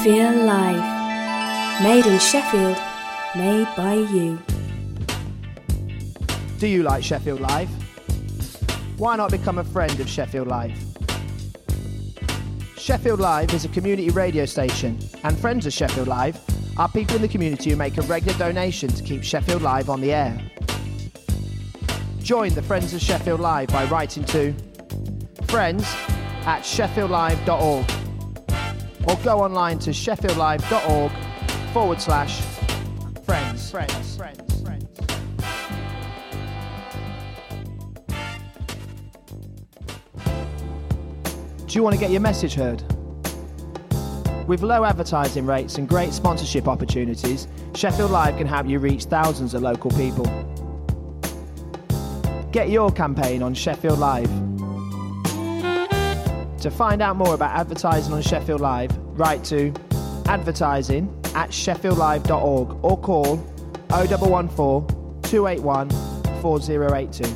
Sheffield Live. Made in Sheffield, made by you. Do you like Sheffield Live? Why not become a friend of Sheffield Live? Sheffield Live is a community radio station, and friends of Sheffield Live are people in the community who make a regular donation to keep Sheffield Live on the air. Join the Friends of Sheffield Live by writing to friends@sheffieldlive.org or go online to sheffieldlive.org/friends. Do you want to get your message heard? With low advertising rates and great sponsorship opportunities, Sheffield Live can help you reach thousands of local people. Get your campaign on Sheffield Live. To find out more about advertising on Sheffield Live, write to advertising@sheffieldlive.org or call 0114 281 4082.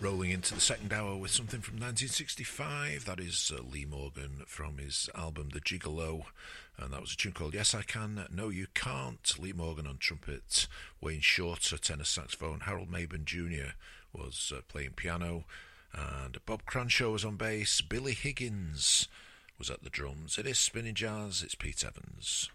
rolling into the second hour with something from 1965. That is Lee Morgan from his album The Gigolo, and that was a tune called Yes I Can, No You Can't. Lee Morgan on trumpet, Wayne Shorter tenor saxophone, Harold Mabern Jr. was playing piano, and Bob Cranshaw was on bass. Billy Higgins was at the drums. It is Spinning Jazz, it's Pete Evans.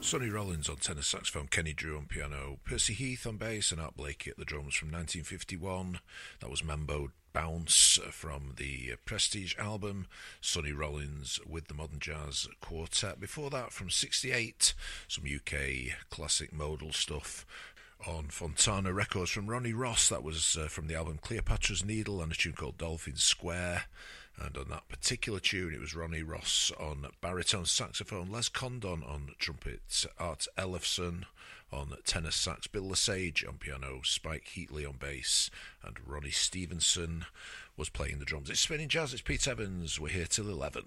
Sonny Rollins on tenor saxophone, Kenny Drew on piano, Percy Heath on bass, and Art Blakey at the drums from 1951. That was Mambo Bounce from the Prestige album, Sonny Rollins with the Modern Jazz Quartet. Before that, from 68, some UK classic modal stuff on Fontana Records from Ronnie Ross. That was from the album Cleopatra's Needle and a tune called Dolphin Square. And on that particular tune, it was Ronnie Ross on baritone saxophone, Les Condon on trumpet, Art Ellefson on tenor sax, Bill Lesage on piano, Spike Heatley on bass, and Ronnie Stevenson was playing the drums. It's Spinning Jazz, it's Pete Evans, we're here till 11.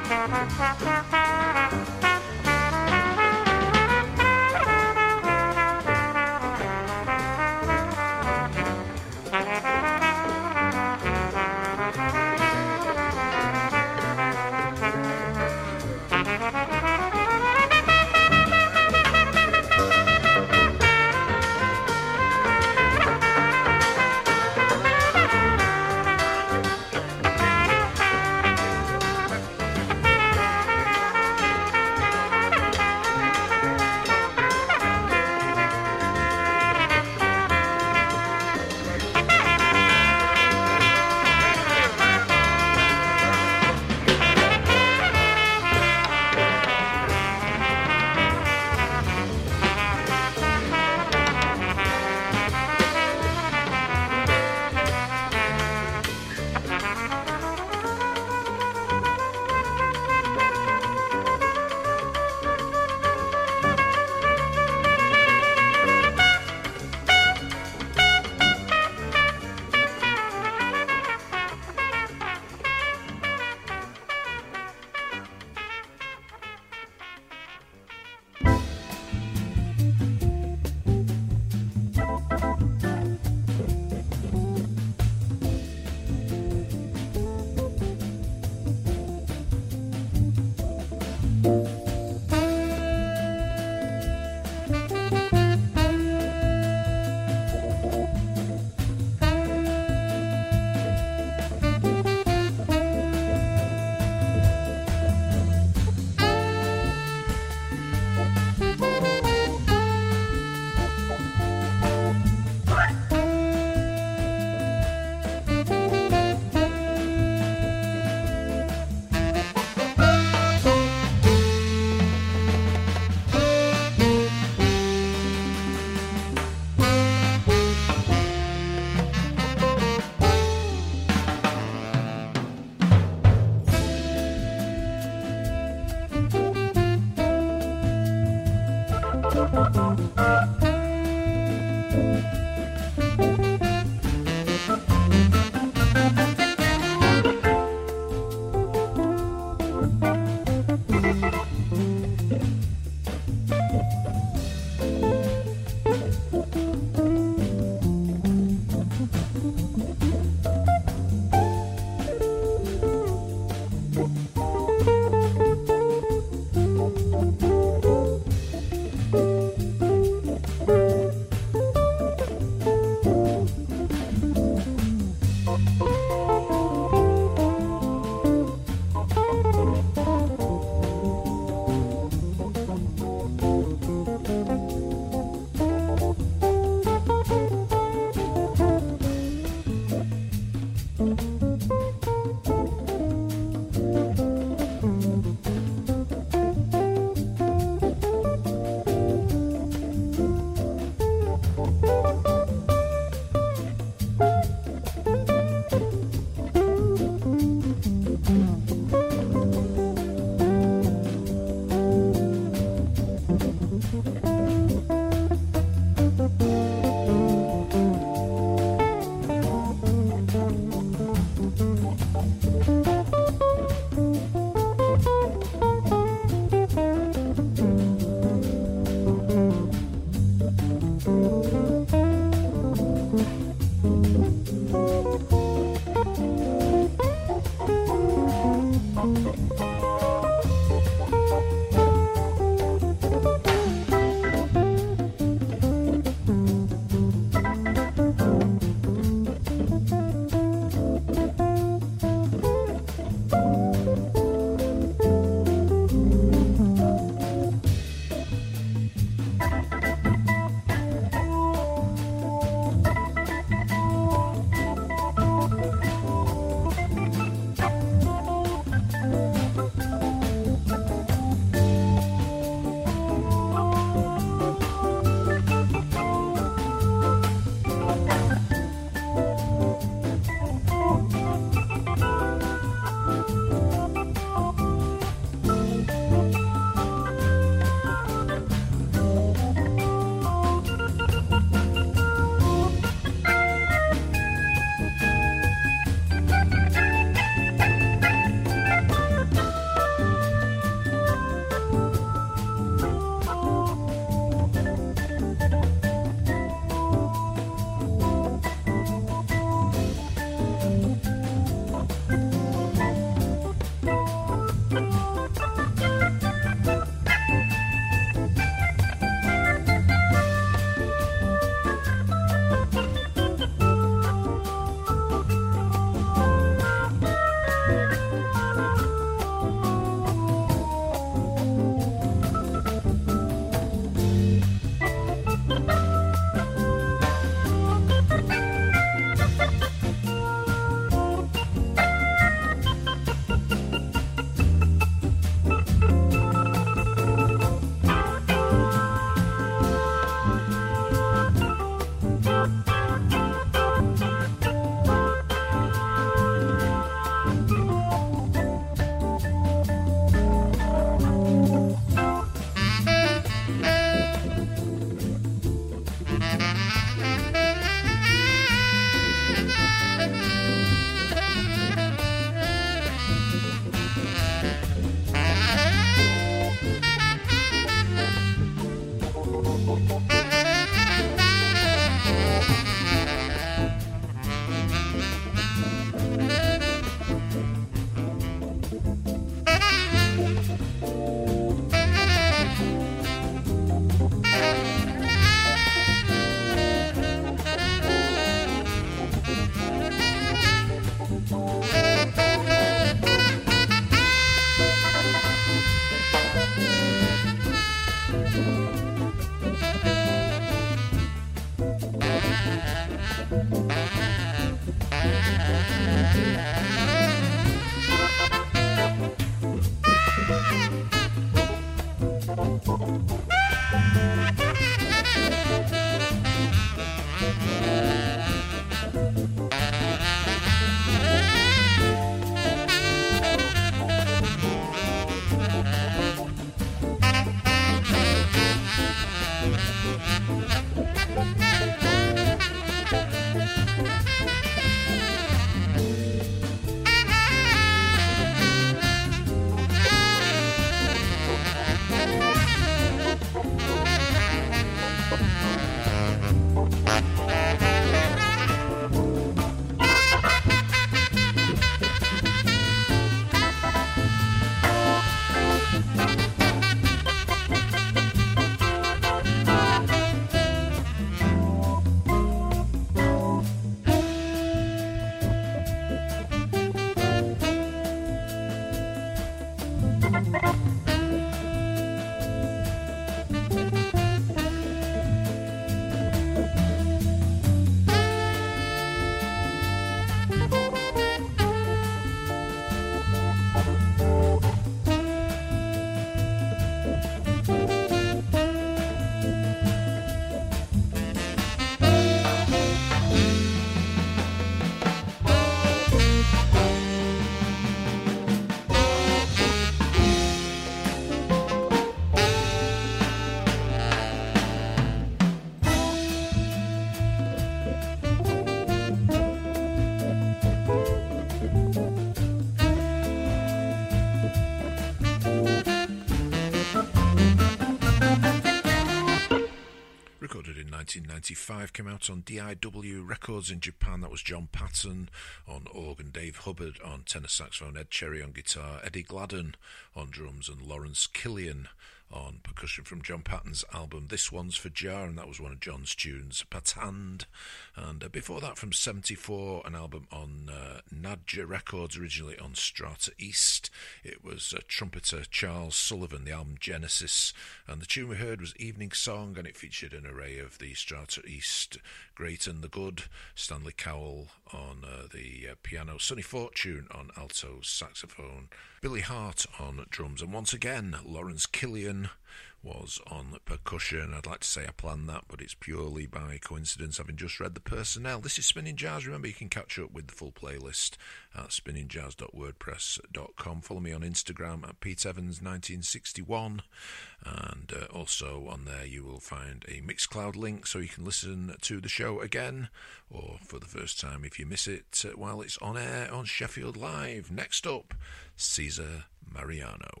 1965 came out on DIW Records in Japan. That was John Patton on organ, Dave Hubbard on tenor saxophone, Ed Cherry on guitar, Eddie Gladden on drums, and Lawrence Killian on percussion from John Patton's album This One's for Jar, and that was one of John's tunes, Patand. And before that, from 74, an album on Nadja Records, originally on Strata East. It was trumpeter Charles Sullivan, the album Genesis, and the tune we heard was Evening Song, and it featured an array of the Strata East great and the good, Stanley Cowell on the piano, Sonny Fortune on alto saxophone, Billy Hart on drums, and once again Lawrence Killian was on percussion. I'd like to say I planned that, but it's purely by coincidence, having just read the personnel. This is Spinning Jazz. Remember, you can catch up with the full playlist at spinningjazz.wordpress.com. Follow me on Instagram at PeteEvans1961, and also on there you will find a Mixcloud link so you can listen to the show again, or for the first time if you miss it while it's on air on Sheffield Live. Next up, Cesar Mariano.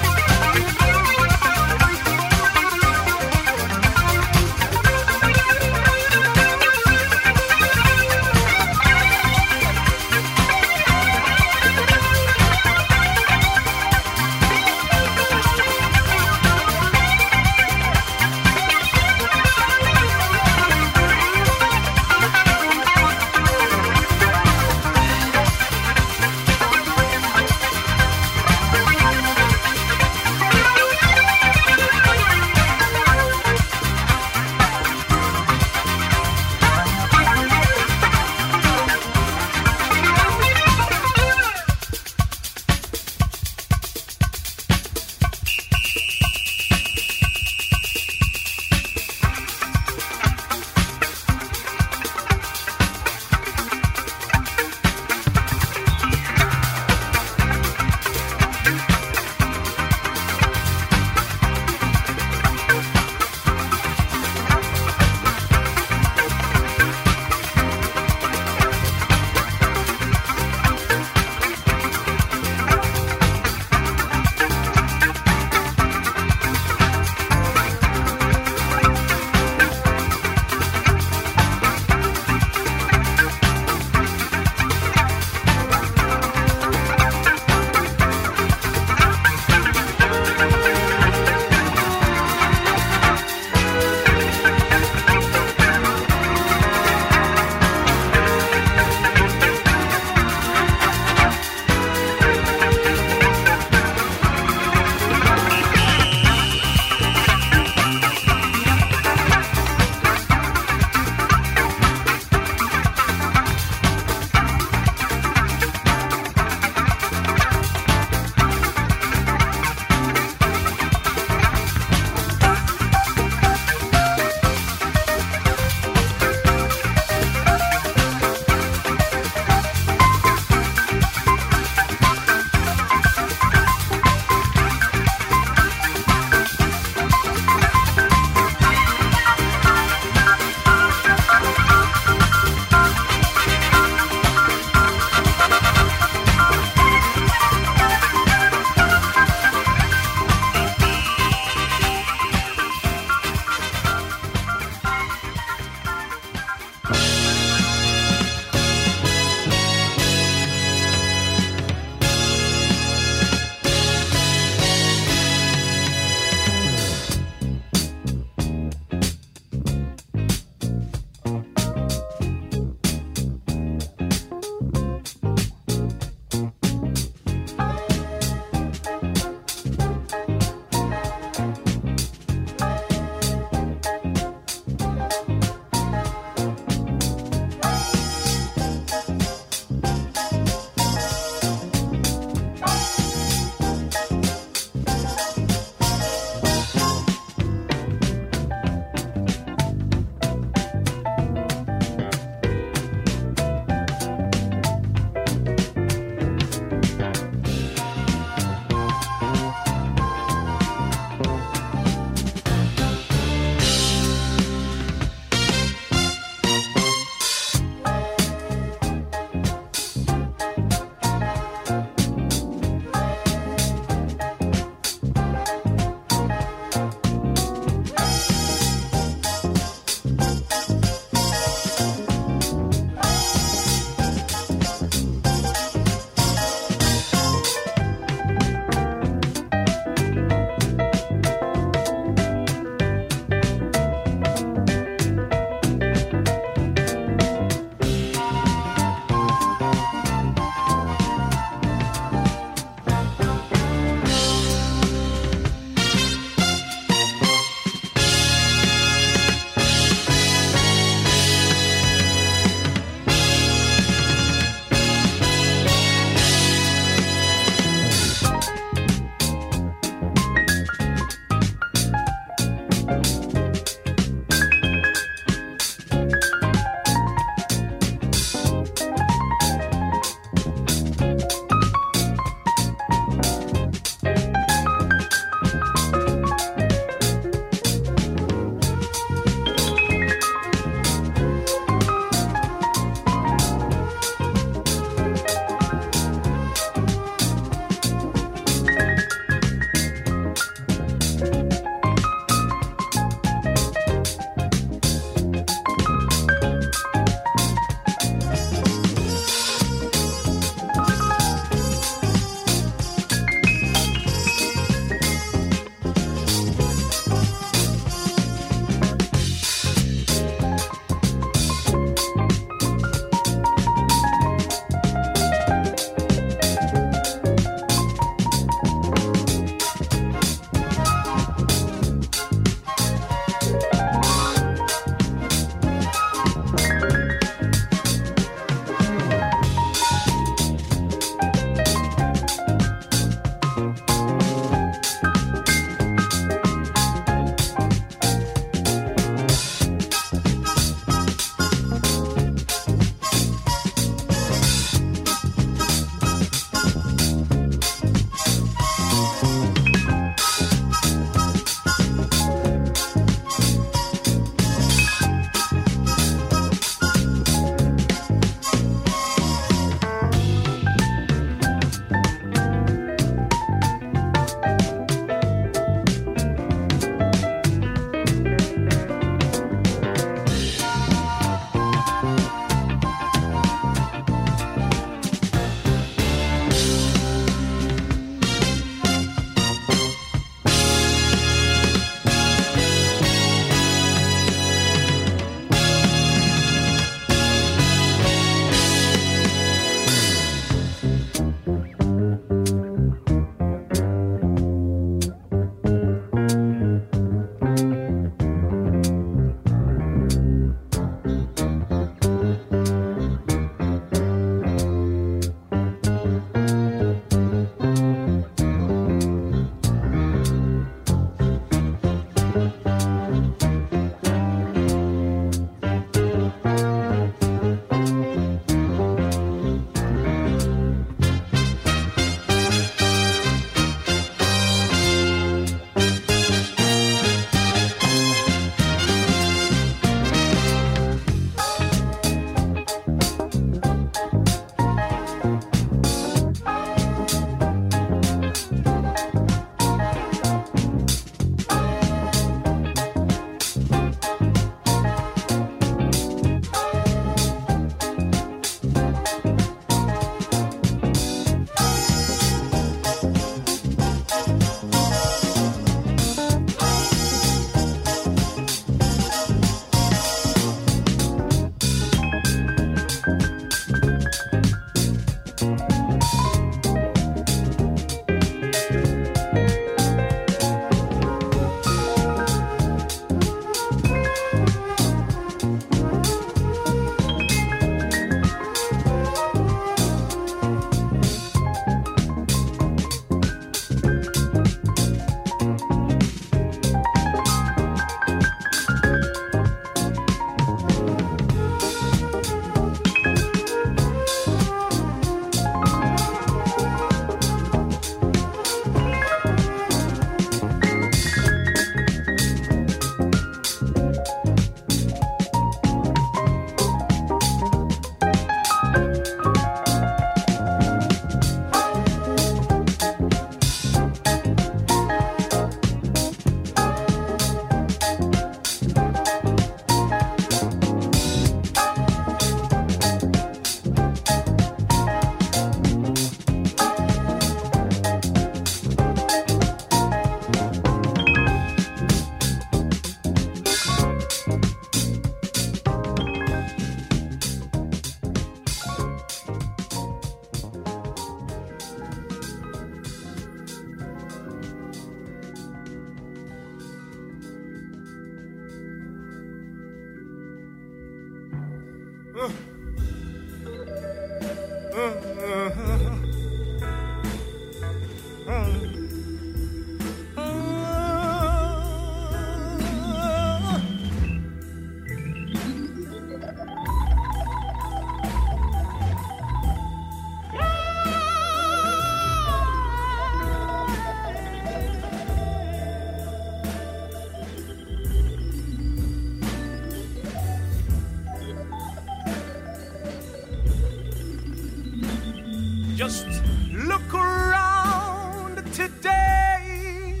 Just look around today.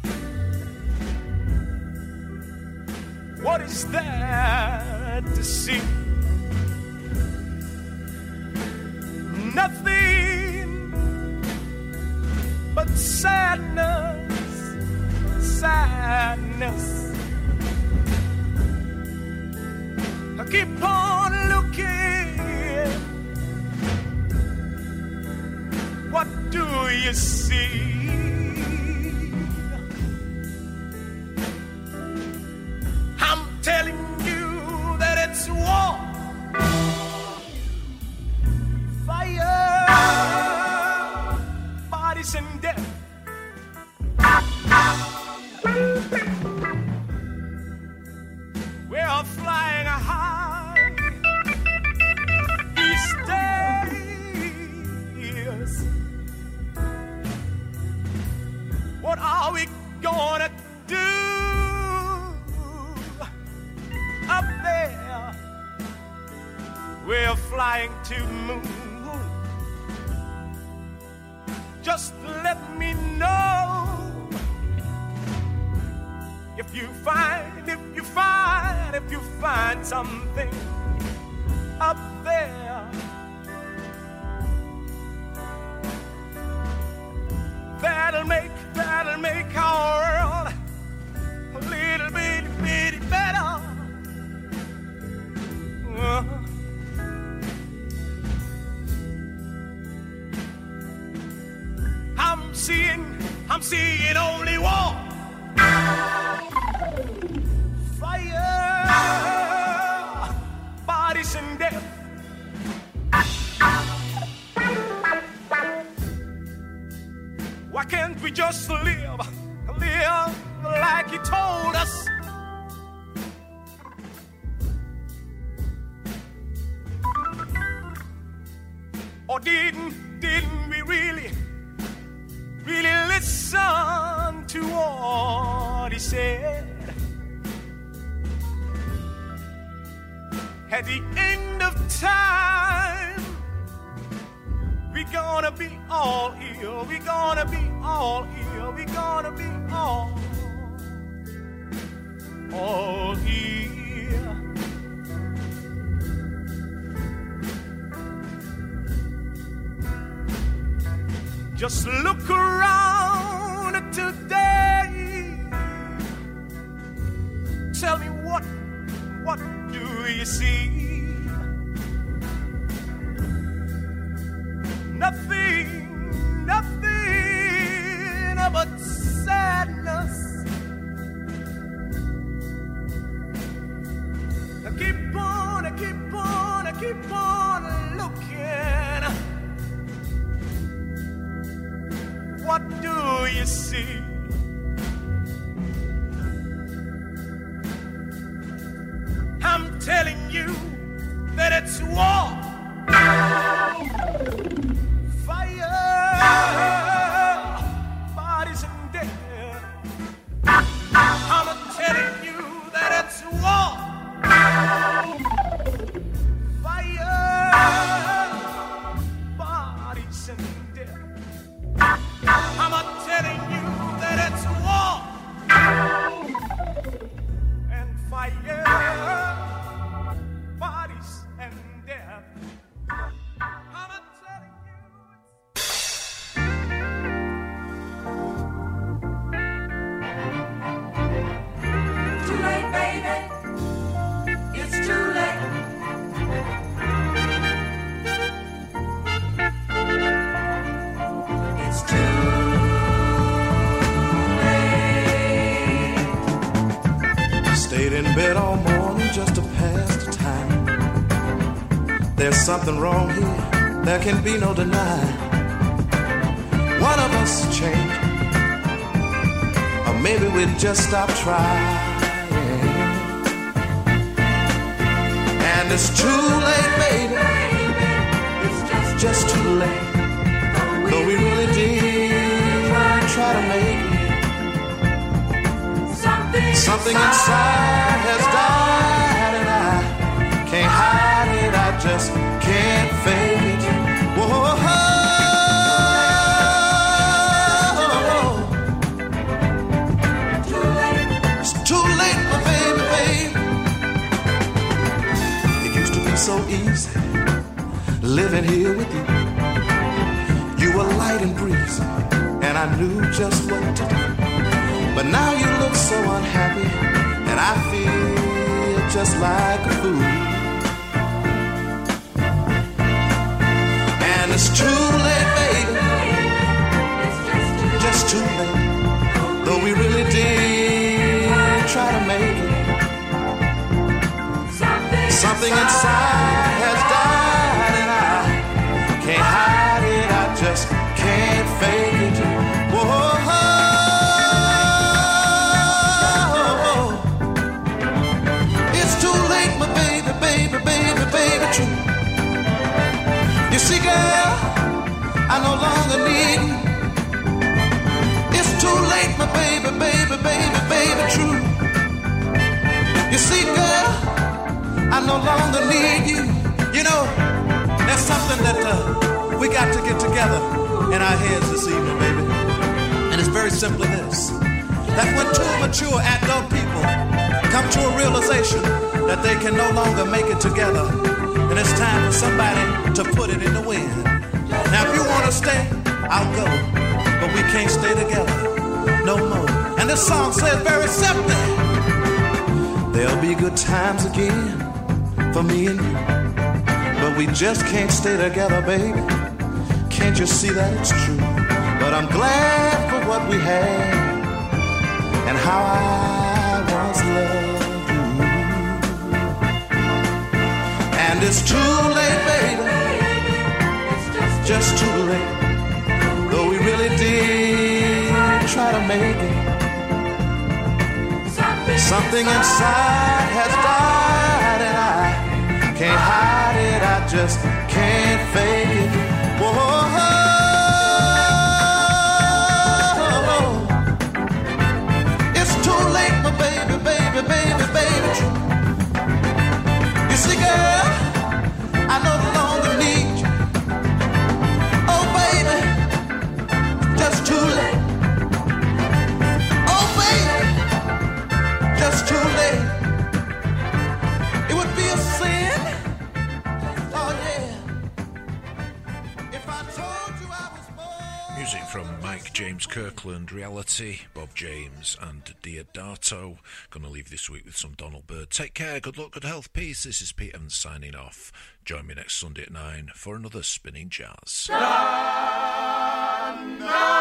What is there to see? Nothing but sadness, sadness. I keep on looking. What do you see? I'm telling you that it's war, fire, bodies and death. We're flying high these days. What are we gonna do up there? We're flying to the moon. Just let me know if you find something up there. That'll make our world a little bit better. I'm seeing only war, fire, bodies and death. Why can't we just live like he told us? Or didn't we really listen to what he said? At the end of time, we're gonna be all here, we're gonna be all here, we're gonna be all here. Just look around today. Tell me what do you see? Nothing but sadness. I keep on looking. What do you see? I'm telling you that it's war, fire, bodies and death. I'm telling you that it's war, fire, bodies and death. I'm telling you that it's war and fire, bodies and death. I'm telling you it's too late, baby. It's too late. It's too Stayed in bed all morning just to pass the time. there's something wrong here, there can be no denying. One of us changed, or maybe we just stopped trying. And it's too late, baby, it's just too late. Though we really did try to make it, something inside has died, and I can't hide it, I just can't fake it. Whoa. It's too late, my baby, baby. It used to be so easy living here with you. You were light and breezy, and I knew just what to do. But now you look so unhappy, and I feel just like a fool. And it's too late, baby, just too late. Though we really did try to make it, something inside has died, and I can't hide it, I just can't fake it. Whoa. It's too late, my baby, baby, baby, baby, true. You see, girl, I no longer need you. It's too late, my baby, baby, baby, baby, true. You see, girl, I no longer need you. You know, there's something that we got to get together in our heads this evening, baby. And it's very simply this: that when two mature adult people come to a realization that they can no longer make it together, and it's time for somebody to put it in the wind. Now, if you want to stay, I'll go, but we can't stay together no more. And this song says very simply: there'll be good times again for me and you, but we just can't stay together, baby. Can't you see that it's true? But I'm glad for what we had and how I once loved you. And it's too late, baby, just too late. Though we really did try to make it, something inside has died, and I can't hide it, I just can't fake it. Whoa. It's too late, my baby, baby, baby, baby, true. You see, girl, I no longer need you. Oh, baby, just too late. Oh, baby, just too late. It would be a sin. Oh, yeah. If I told you I was born. Music from Mike James Kirkland, Reality, Bob James and Diodato. Gonna leave this week with some Donald Byrd. Take care, good luck, good health, peace. This is Pete Evans signing off. Join me next Sunday at 9 for another Spinning Jazz. No.